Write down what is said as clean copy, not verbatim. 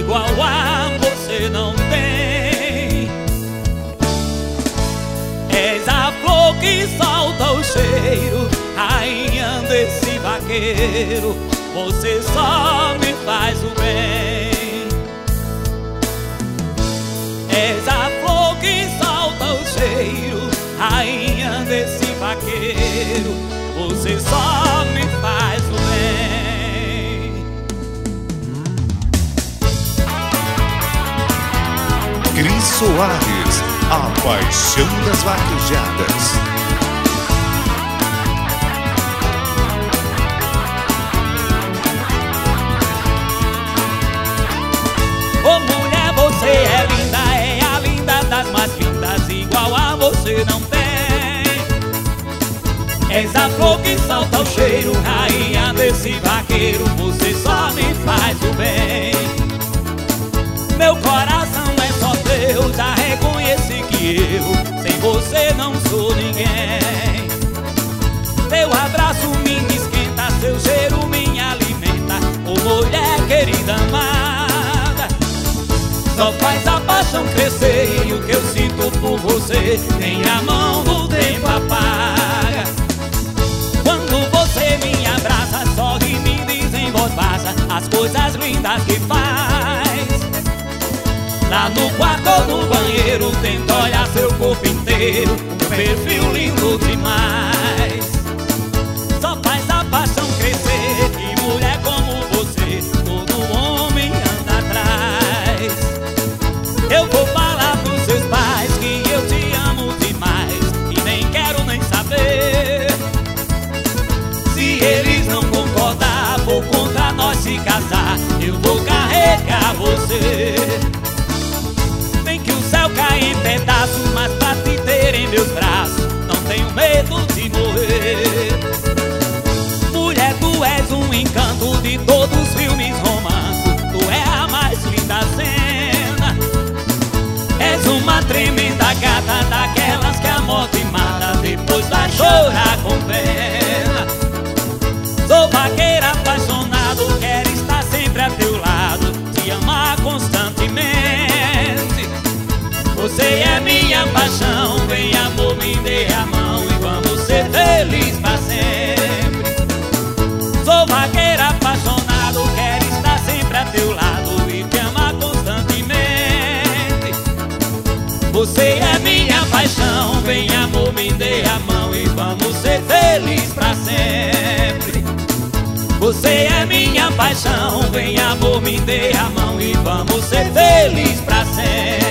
igual a você não tem. És a flor que solta o cheiro, rainha desse vaqueiro, você só me faz o bem. És a flor que solta o cheiro, rainha desse vaqueiro, você só me faz o bem. Cris Soares, a paixão das vaquejadas. Ô mulher, você é linda, é a linda das mais lindas, igual a você não tem. És a flor que solta o cheiro, rainha desse vaqueiro, você só me faz o bem. Meu coração é só teu, já reconheci que eu sem você não sou ninguém. Teu abraço me esquenta, seu cheiro me alimenta, ô mulher querida amada. Só faz a paixão crescer e o que eu sinto por você nem a mão do tempo apaga. Quando você me abraça, sorri e me diz em voz baixa as coisas lindas que faz. Lá no quarto ou no banheiro, tento olhar seu corpo inteiro, um perfil lindo demais. Só faz a paixão crescer e mulher como você, todo homem anda atrás. Eu vou falar pros seus pais que eu te amo demais e nem quero nem saber. Se eles não concordar, vou contra nós se casar, eu vou carregar você. Bem que o céu cai em pedaços, mas pra te ter em meus braços não tenho medo de morrer. Mulher, tu és um encanto de todos os filmes românticos, tu é a mais linda cena. És uma tremenda gata, daquelas que a morte mata, depois vai chorar com pena. Sou vaqueiro apaixonado, quero estar sempre a teu lado, te amar constantemente. Você é minha paixão, vem amor, me dê a mão e vamos ser felizes pra sempre. Sou vaqueiro apaixonado, quero estar sempre a teu lado e te amar constantemente. Você é minha paixão, vem amor, me dê a mão e vamos ser felizes pra sempre. Você é minha paixão, vem amor, me dê a mão e vamos ser felizes pra sempre.